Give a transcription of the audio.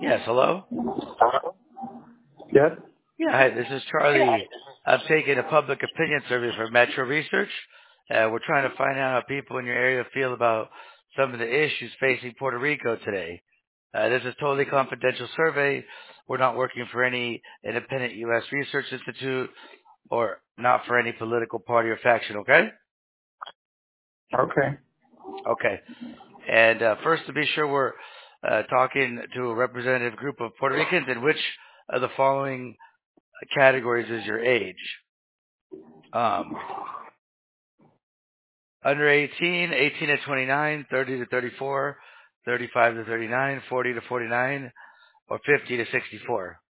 Yes, hello? Yes. Yeah, hi, this is Charlie. I'm taking a public opinion survey for Metro Research. We're trying to find out how people in your area feel about some of the issues facing Puerto Rico today. This is a totally confidential survey. We're not working for any independent U.S. research institute or not for any political party or faction, okay? Okay. Okay. And first, to be sure, we're talking to a representative group of Puerto Ricans, in which of the following categories is your age? Under 18, 18 to 29, 30 to 34, 35 to 39, 40 to 49, or 50 to 64.